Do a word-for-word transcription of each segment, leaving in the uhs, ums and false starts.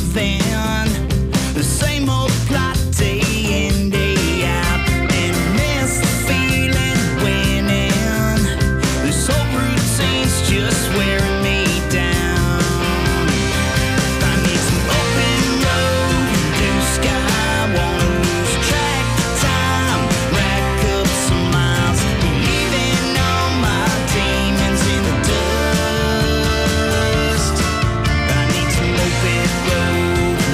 nothing. The same old plot day in, day out, and miss the feeling of winning. This whole routine's just wearing me down. I need some open road, blue sky, wanna lose track of time, rack up some miles, leaving all my demons in the dust. I need some open road,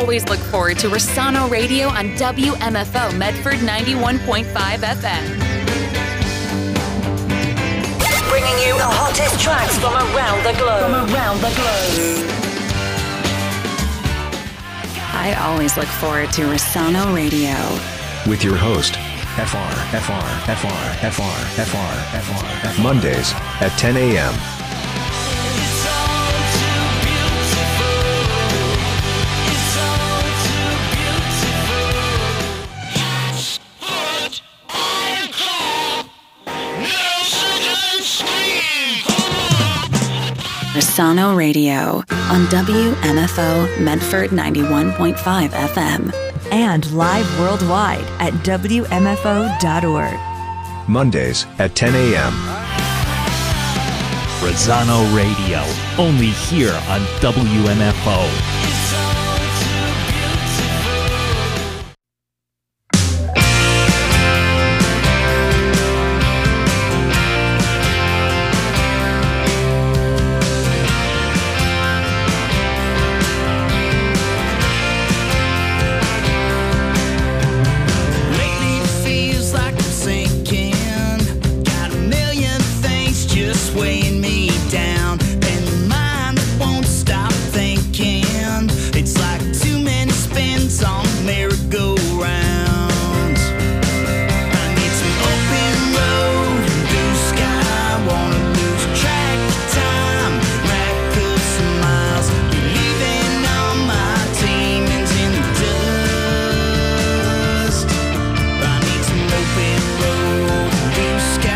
always look forward to Rosano Radio on W M F O Medford ninety-one point five F M. Bringing you the hottest tracks from around the globe. From around the globe. I always look forward to Rosano Radio. With your host, F R, F R, F R, F R, F R, F R, F R. Mondays at ten a.m. Rosano Radio on W M F O Medford ninety-one point five F M. And live worldwide at W M F O dot org. Mondays at ten a.m. Rosano Radio, only here on W M F O. Weighing me down, and my mind won't stop thinking. It's like too many spins on merry-go-rounds. I need some open road and blue sky. Wanna lose track of time, rack up some miles, leaving all my demons in the dust. I need some open road and blue sky.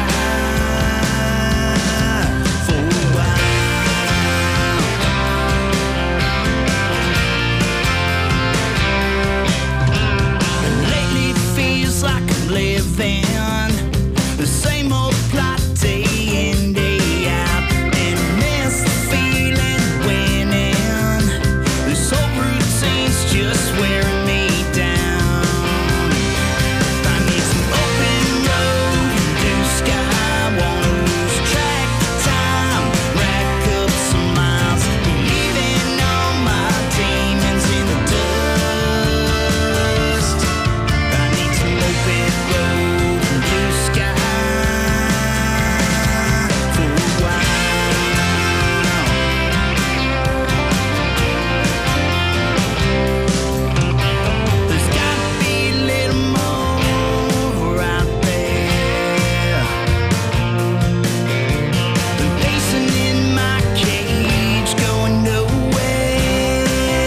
Living the same old plot day in, day out, and miss the feeling winning. This whole routine's just wearing me down. I need some open road and blue sky. Wanna lose track of time, rack up some miles, leaving all my demons in the dust. I need some open road and blue sky for a while. There's gotta be a little more out there than pacing in my cage, going nowhere.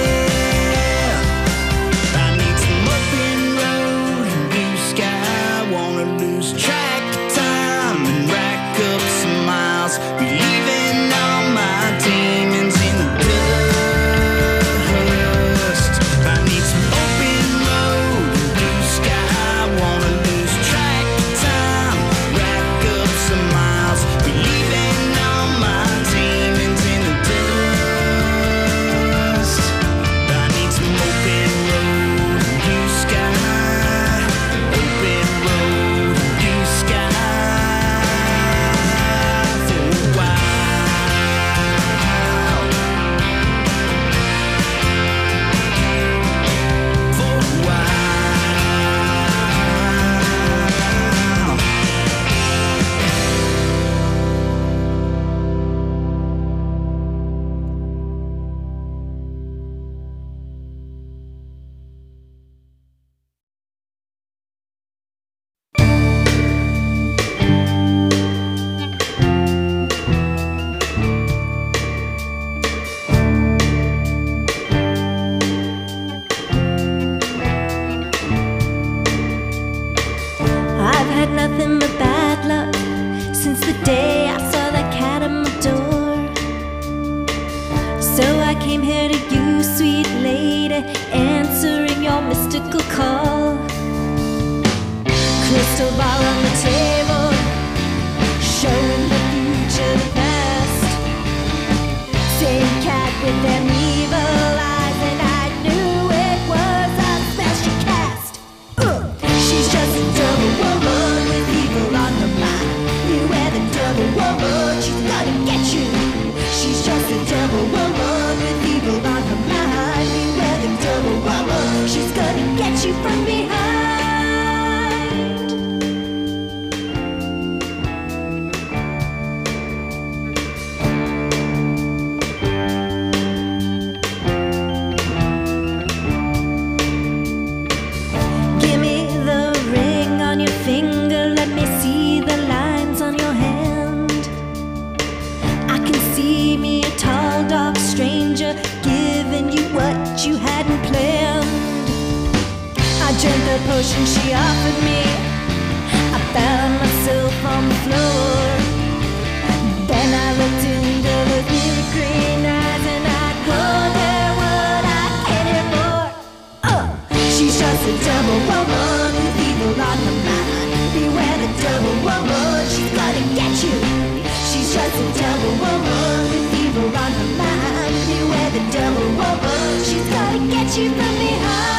I need some open road and blue sky. Wanna lose track of time and rack up some miles, leaving all my demons in the dust. I need some open road and blue sky. Wanna lose track of time, rack up some miles, leaving all my demons in the dust. I need some open road and blue sky. Open road and blue sky for a while. For a while. I've had nothing but bad luck since the day I saw that cat at my door. So I came here to you, sweet lady, answering your mystical call. Crystal ball on the table, showing the future, the past. Same cat with them evil eyes, and I knew it was a special cast. Ugh. She's just a double woman with evil on her mind. Beware the double woman, she's gonna get you. She's just a double woman with evil on her mind. Beware the double woman. potion she offered me, I found myself on the floor. Then I looked into those big green eyes and I'd wonder what I came here for. Oh, she's just a double woman with evil on her mind. Beware the double woman, she's gonna get you. She's just a double woman with evil on her mind. Beware the double woman, she's gonna get you from behind.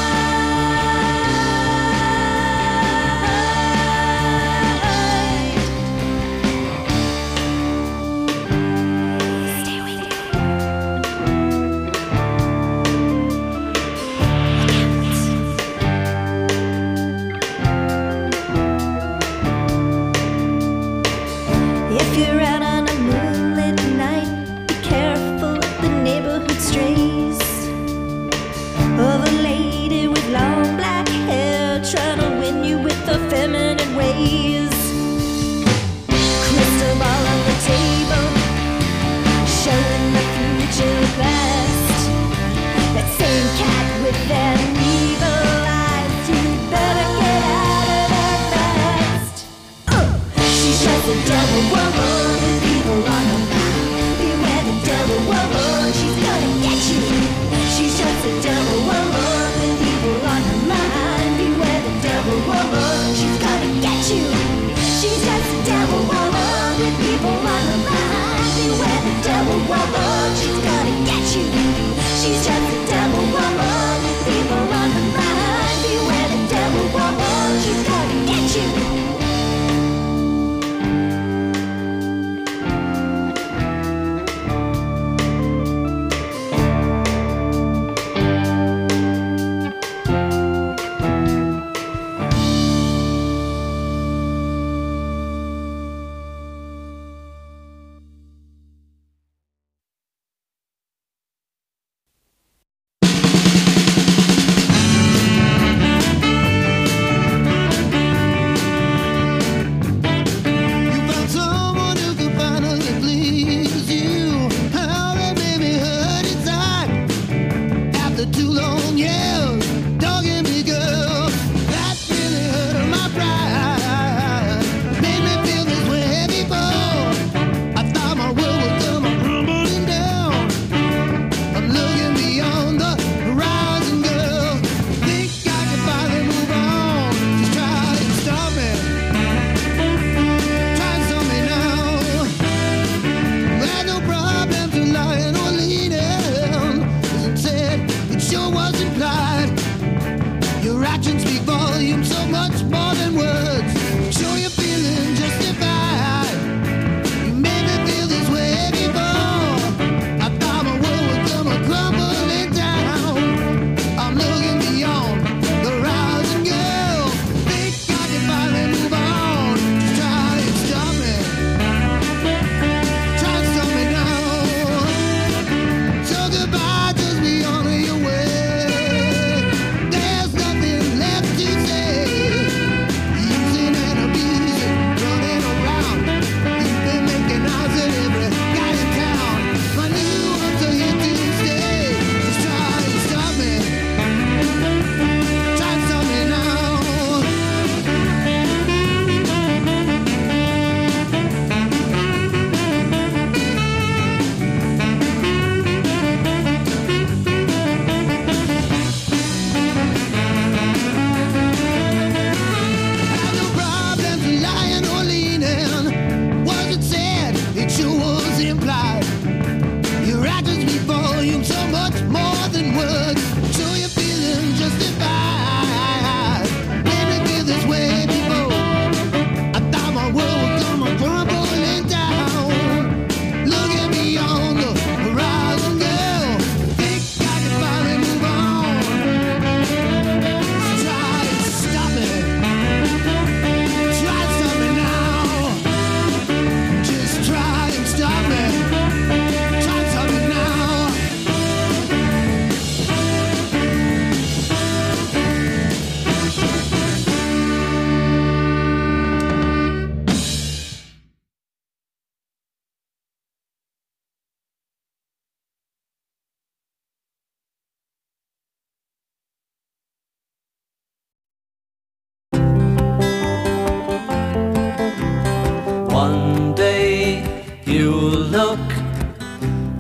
If you're out on a moonlit night, be careful of the neighborhood strays. Of a lady with long black hair trying to win you with her feminine ways. Crystal ball on the table, showing the future past. That same cat with them evil eyes, you better get out of there fast. Uh, she's just a double woman with evil on her mind. Beware the double woman, she's gonna get you. She's just a double woman with evil on her mind. Beware the double woman, she's gonna get you. She's just a double woman with evil on her mind. Beware the double woman, she's gonna get you. She's just a double woman with evil on her mind. Beware the double woman, she's gonna get you.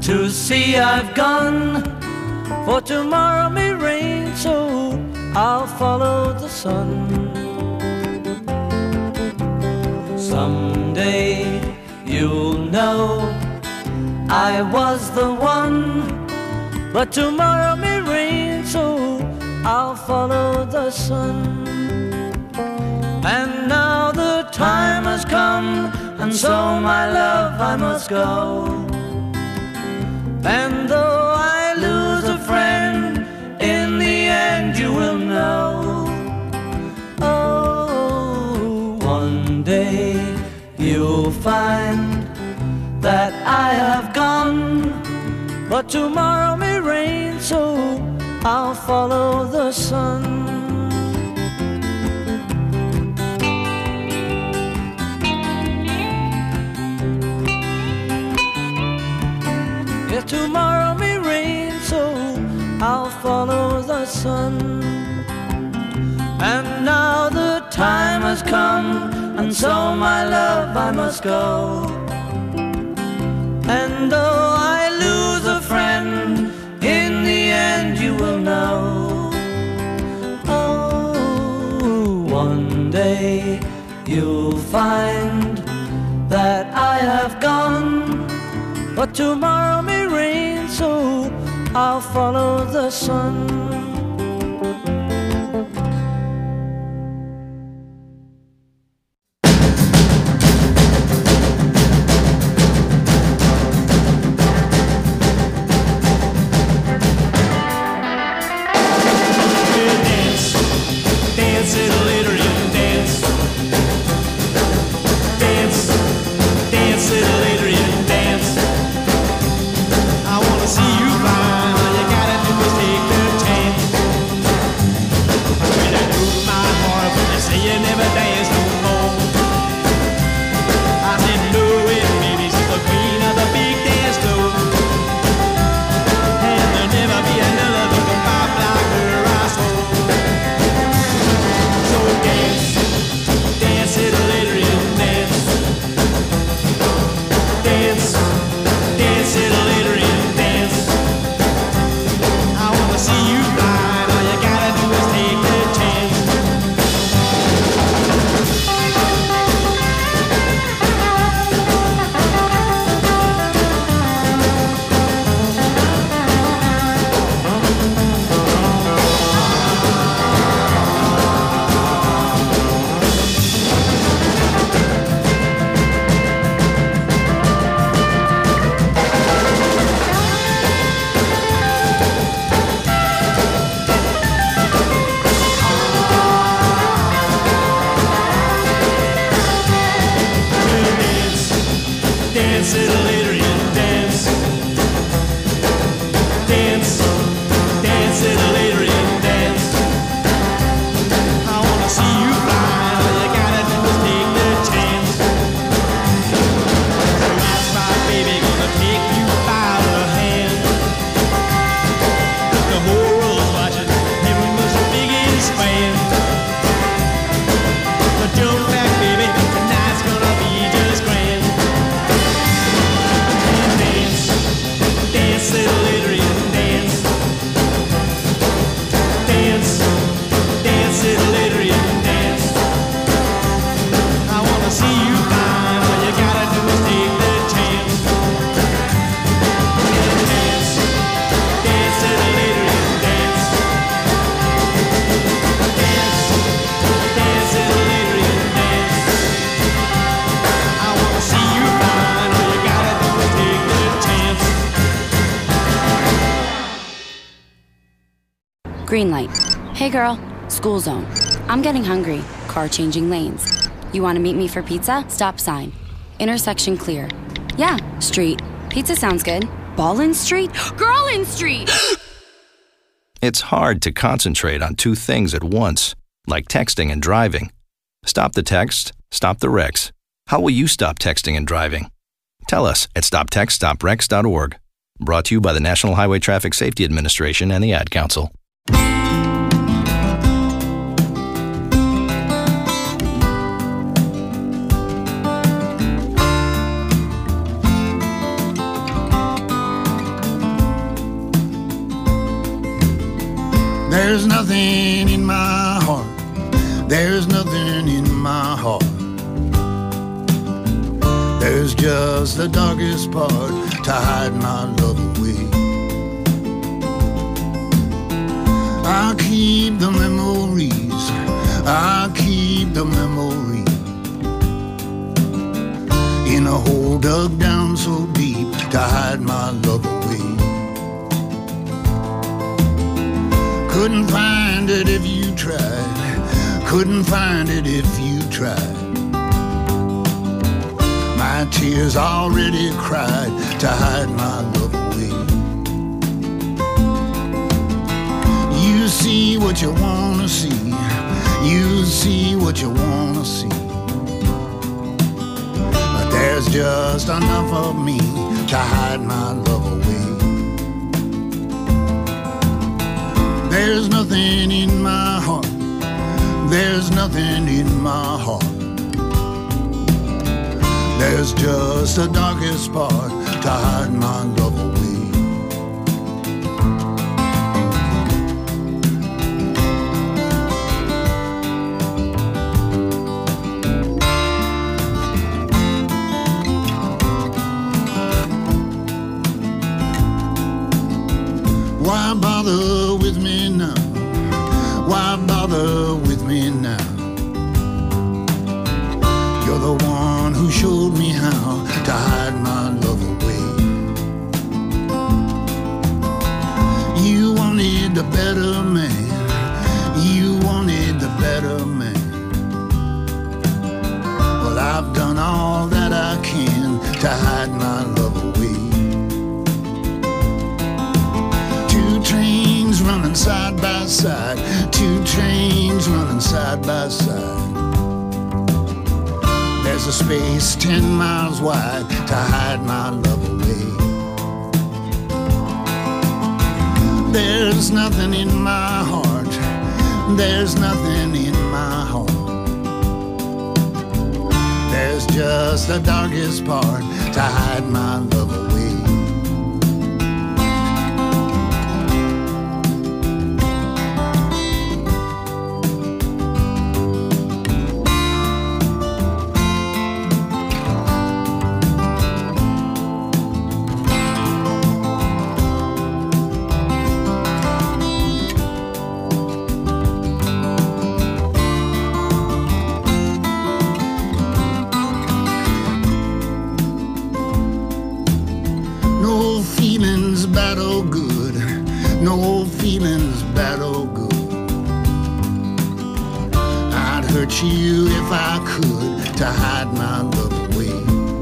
to sea I've gone, for tomorrow may rain, so I'll follow the sun. Someday you'll know I was the one, but tomorrow may rain, so I'll follow the sun. And now the time has come, and so my love I must go. And though I lose a friend, in the end you will know. Oh, one day you'll find that I have gone, but tomorrow may rain, so I'll follow the sun. Yeah, tomorrow may rain, so I'll follow the sun. And now the time has come, and so my love I must go. And though I lose a friend, in the end you will know. Oh, one day you'll find that I have gone, but tomorrow may rain, so I'll follow the sun. Green light. Hey girl, school zone. I'm getting hungry. Car changing lanes. You want to meet me for pizza? Stop sign. Intersection clear. Yeah, street. Pizza sounds good. Ballin Street? Girlin Street! It's hard to concentrate on two things at once, like texting and driving. Stop the text, stop the wrecks. How will you stop texting and driving? Tell us at stop text stop wrecks dot org. Brought to you by the National Highway Traffic Safety Administration and the Ad Council. There's nothing in my heart. There's nothing in my heart. There's just the darkest part to hide my love away. I keep the memories. I keep the memories in a hole dug down so deep to hide my love away. Couldn't find it if you tried. Couldn't find it if you tried. My tears already cried to hide my love away. You see what you wanna see. You see what you wanna see. But there's just enough of me to hide my love away. There's nothing in my heart. There's nothing in my heart. There's just the darkest part to hide my love away. Why bother with me now? Why bother with me now? You're the one who showed me how to hide my love away. You wanted a better man. You wanted the better man. Well, I've done all that I can to hide my love away. Two trains running side by side. Two trains running side by side. There's a space ten miles wide to hide my love away. There's nothing in my heart. There's nothing in my heart. There's just the darkest part to hide my love away. No feelings bad or good. I'd hurt you if I could to hide my love away.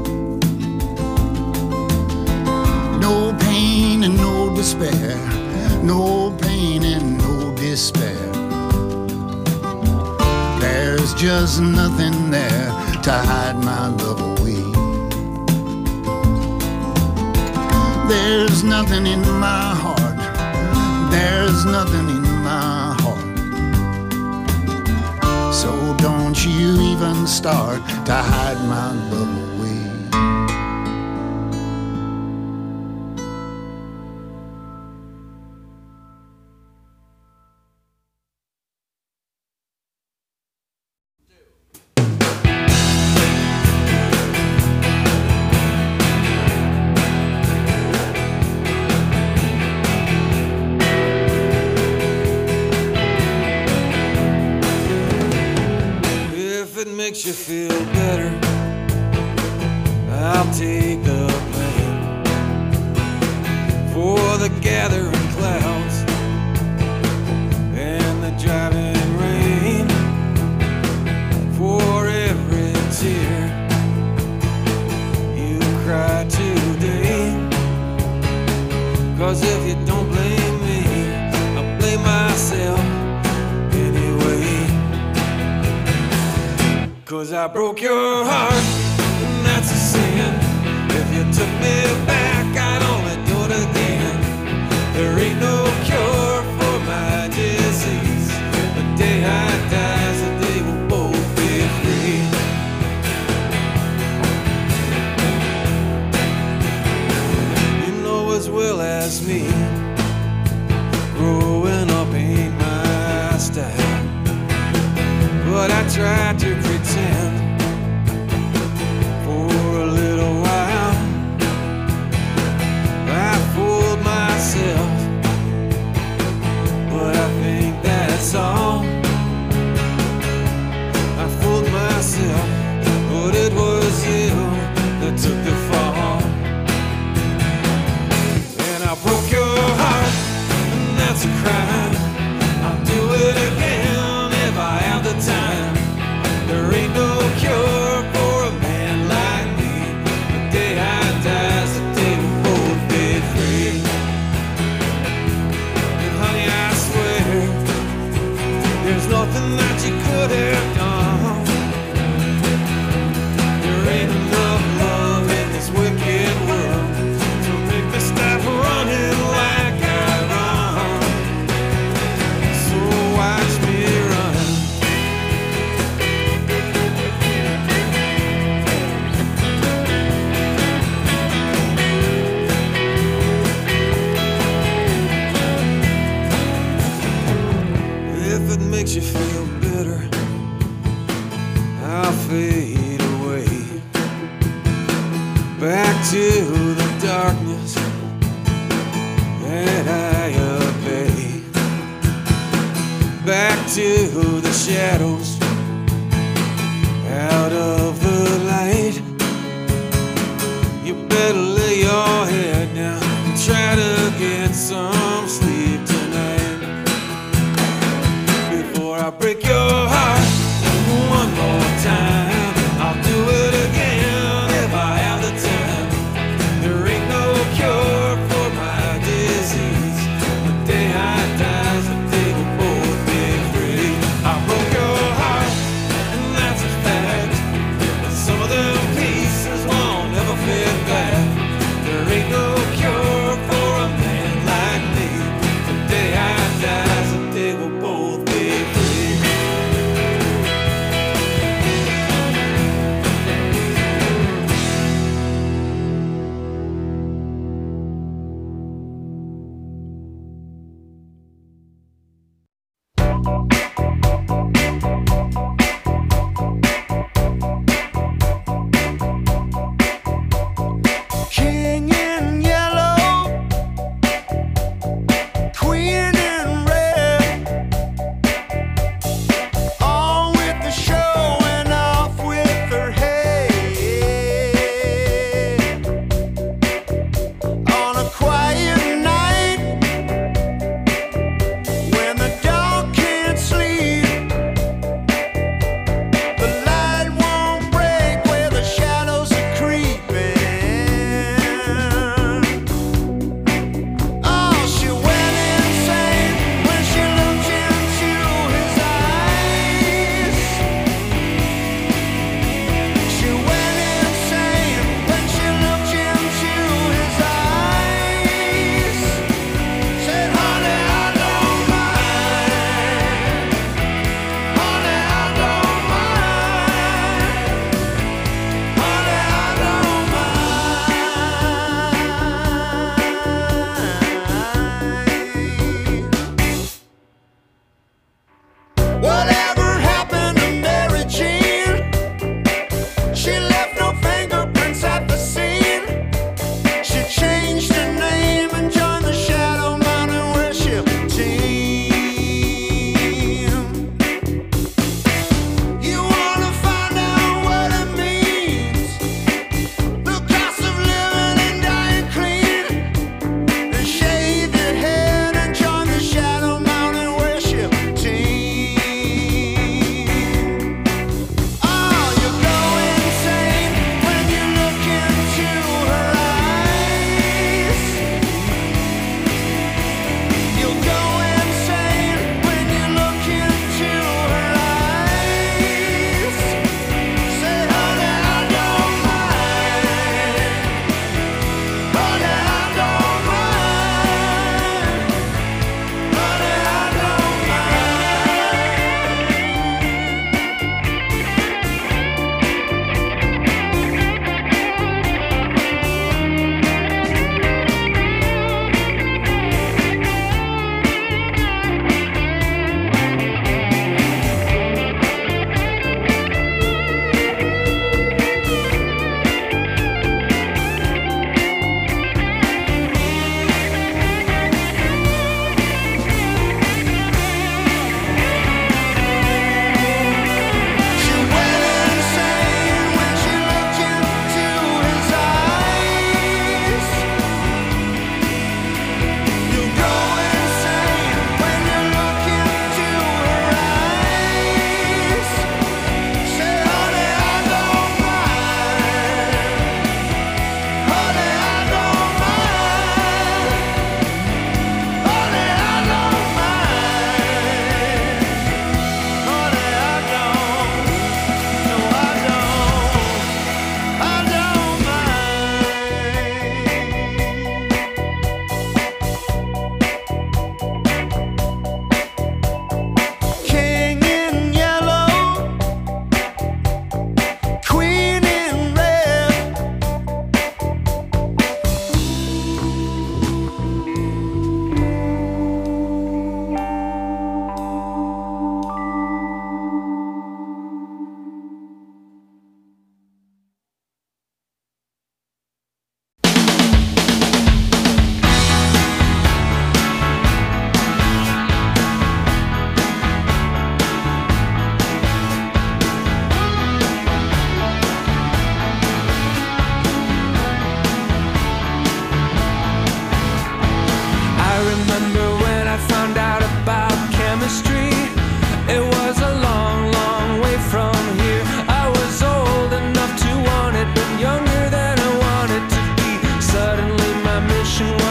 No pain and no despair. No pain and no despair. There's just nothing there to hide my love away. There's nothing in my heart. There's nothing in my heart. So don't you even start to hide my love away. Makes you feel better, I'll take the blame for the gathering clouds and the driving rain, for every tear you cry today. Cause if you don't blame me, I'll blame myself anyway. Cause I broke your heart, and that's a sin. If you took me back, I'd only do it again. There ain't no cure for my disease. The day I die is the day we'll both be free. You know as well as me, growing up ain't my to the darkness that I obey, back to the shadows, out of the light. You better lay your head down and try to get some sleep tonight before I break your heart one more time. I'll do it again if I have the time. There ain't no cure for my disease. The day I die, the day we both be free. I broke your heart, and that's a fact. But some of them pieces won't ever fit back.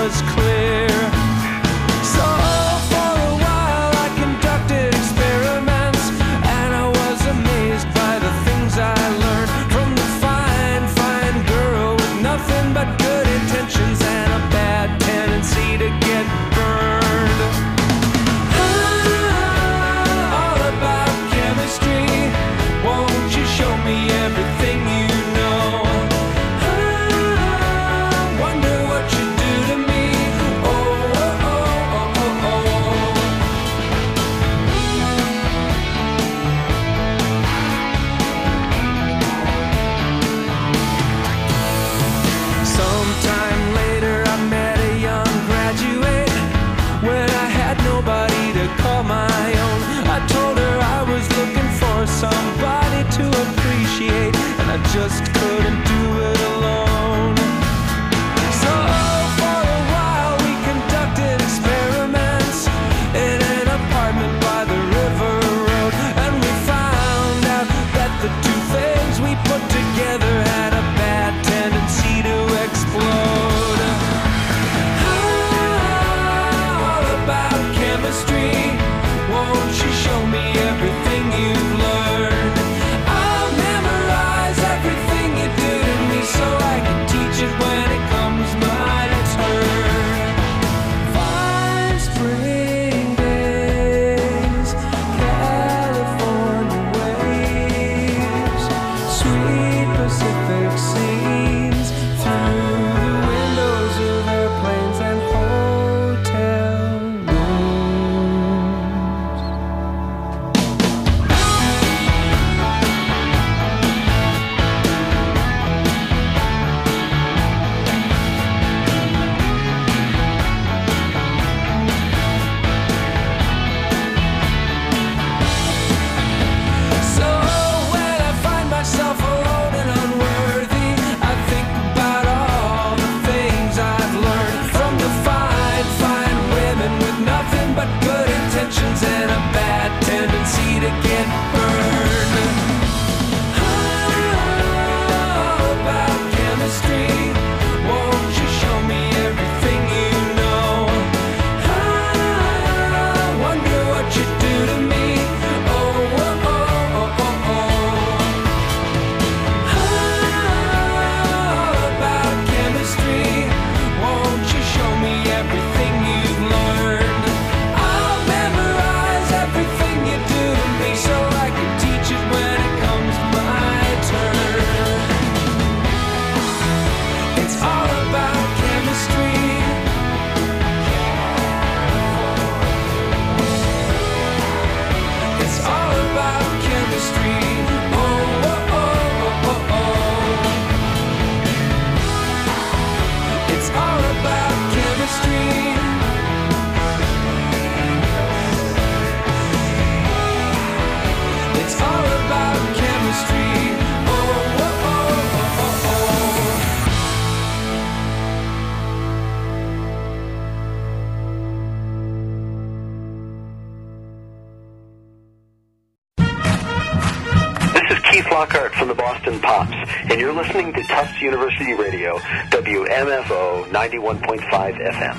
was clear. So for a while I conducted experiments, and I was amazed by the things I learned from the fine, fine girl with nothing but good intentions and a bad tendency to get burned. Ah, all about chemistry. Won't you show me everything you know? Ah, wonder what you do to me. Oh, oh, oh, oh, oh, oh. Sometime later I met a young graduate when I had nobody to call my own. I told her I was looking for somebody to appreciate, and I just couldn't do it alone. So for a while we conducted experiments in an apartment by the river road, and we found out that the two things we put together had a bad tendency to explode. Ah, all about chemistry. Won't you show me everything you've learned? I'll memorize everything you do to me so I can teach it when it comes my turn. Fine spring days, California waves, sweet Pacific scenes through the windows of airplanes and hotel rooms. So when I find myself alone and unworthy, I think about all the things I've learned from the fine, fine women with nothing but good intentions and a bad tendency to get burned. Ah, all about chemistry. Won't you show me everything you know? Ah, wonder what you do to me. Oh, oh, oh, oh, oh, oh. Ah, all about chemistry. Won't you show me everything you've learned? I'll memorize everything you do to me so I can teach it when it comes my turn. It's all about chemistry. It's all about chemistry. Oh, oh, oh, oh, oh, oh. It's all about chemistry. It's all about chemistry. Oh, oh, oh, oh, oh, oh. This is Keith Lockhart from the Boston Pops, and you're listening to Tufts University Radio, W M F O ninety-one point five F M.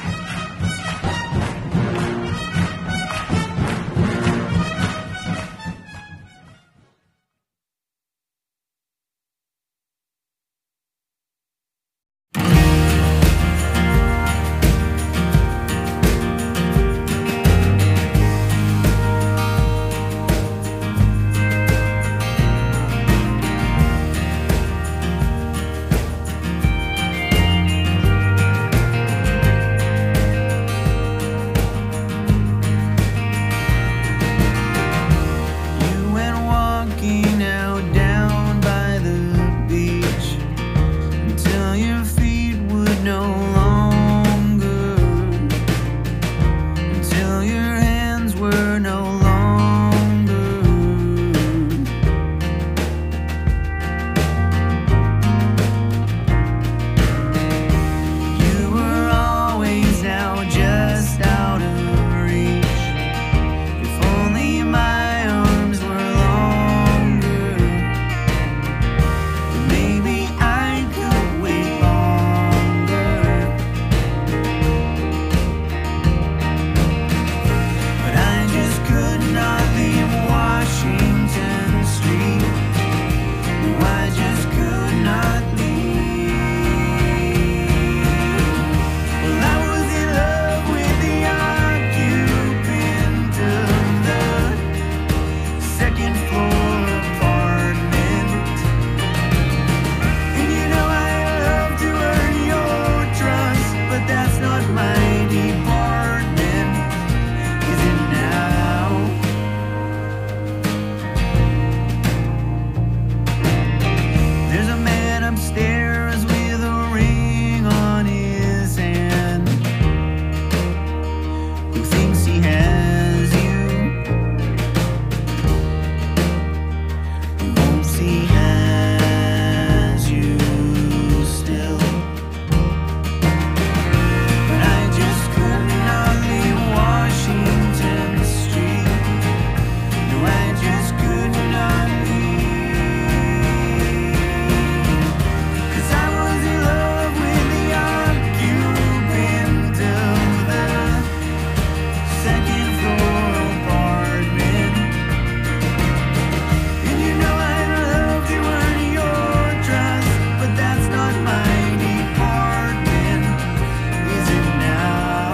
it's not my department, is it now?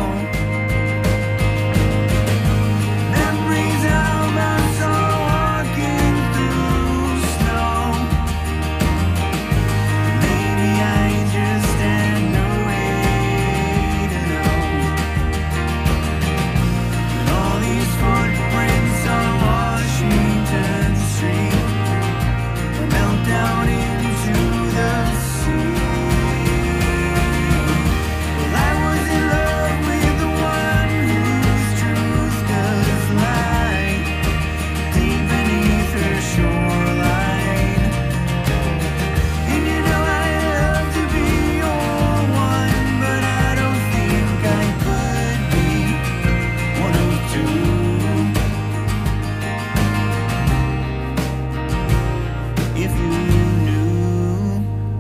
Memories of us all walking through snow. Maybe I just had no way to know. And all these footprints on Washington Street will melt down into the sea. Well, I was in love with the one whose truth does lie deep beneath her shoreline. And you know I love to be your one, but I don't think I could be one of two. If you knew,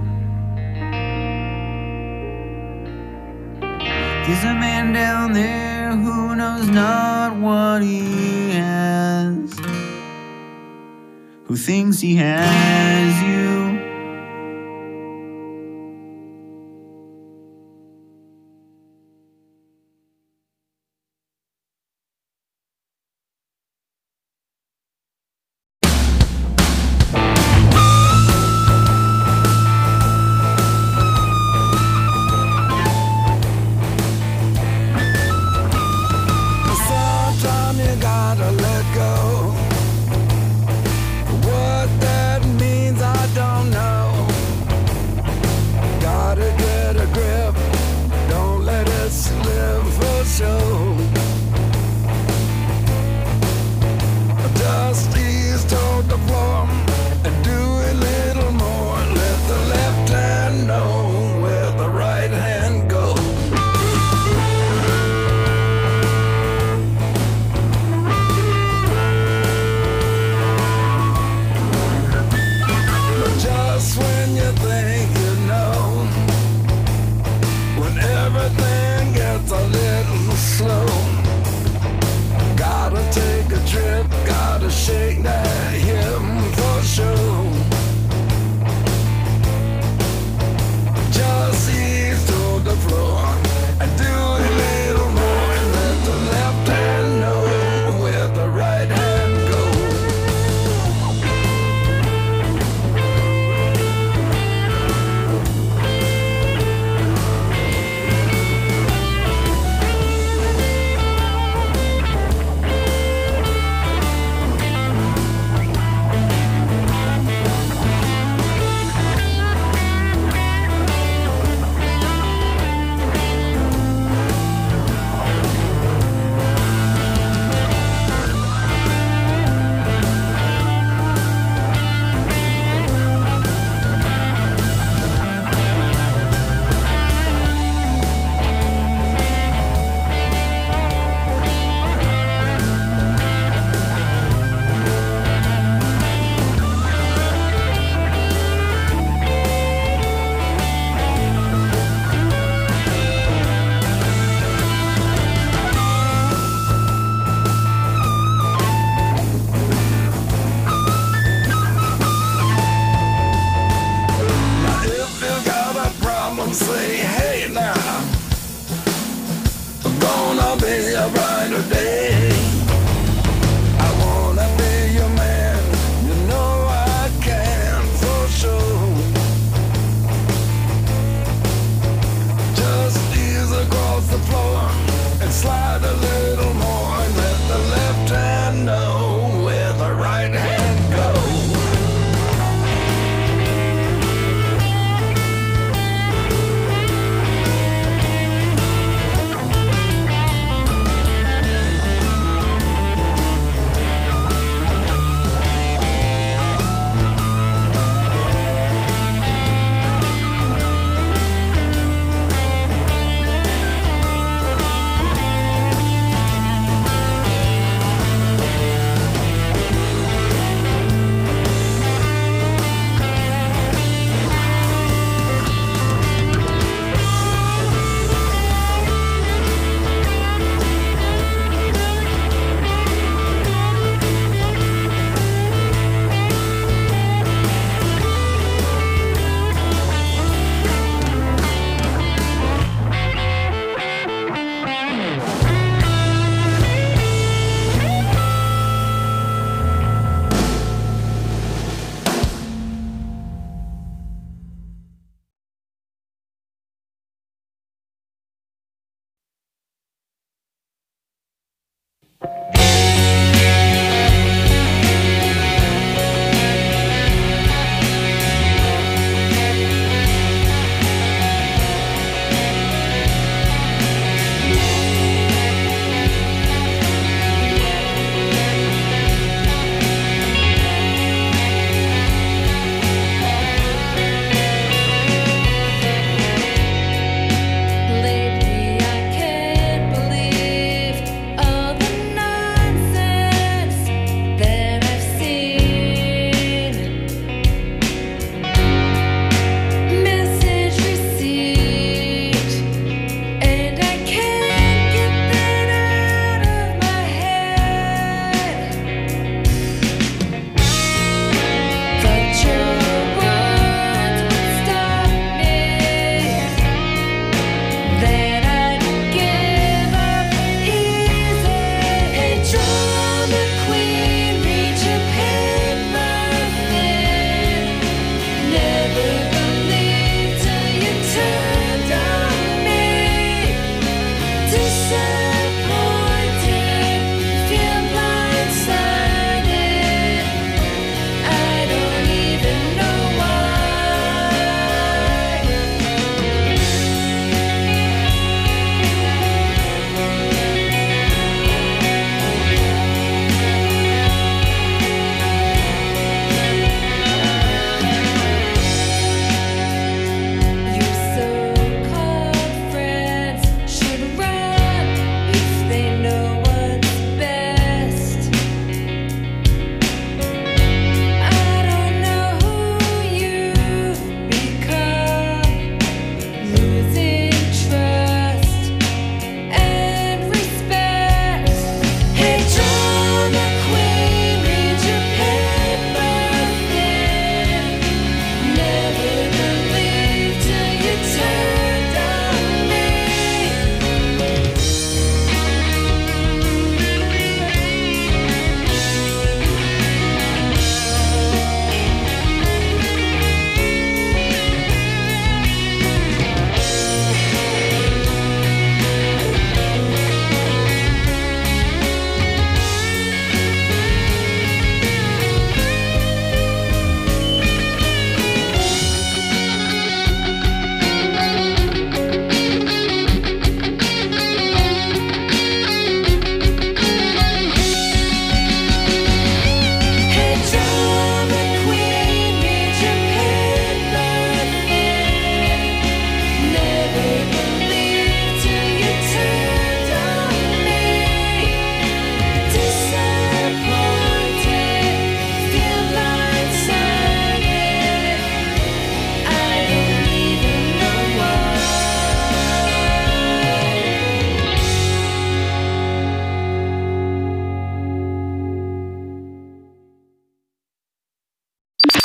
there's a man down there who knows not what he has, who thinks he has you. Sometimes you gotta let go. What that means, I don't know. Gotta get a grip, don't let it slip for sure. Just ease toward the floor and do a little more. Let the left hand know where the right hand goes. Just when you think you know, when everything gets a little slow, gotta take a trip, gotta shake that hip for sure. Just ease to the floor and do a little more, and let the left hand know where the right hand goes. Now if you got a problem, say hey now. Gonna be a brighter day. I wanna be your man, you know I can for sure. Just ease across the floor and slide a little more, and let the left hand know where the right hand goes.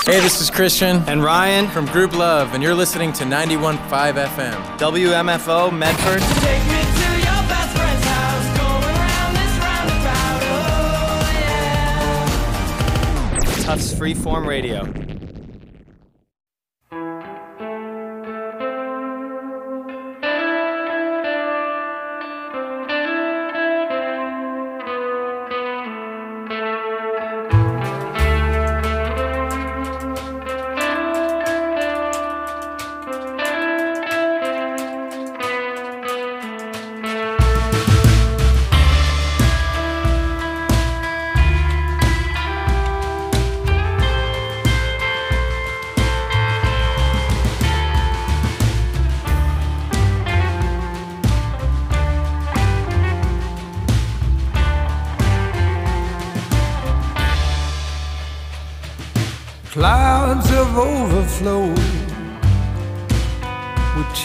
Hey, this is Christian and Ryan from Group Love, and you're listening to ninety-one point five F M. W M F O Medford. Take me to your best friend's house, go around this roundabout, oh yeah. Tufts Freeform Radio. Clouds have overflowed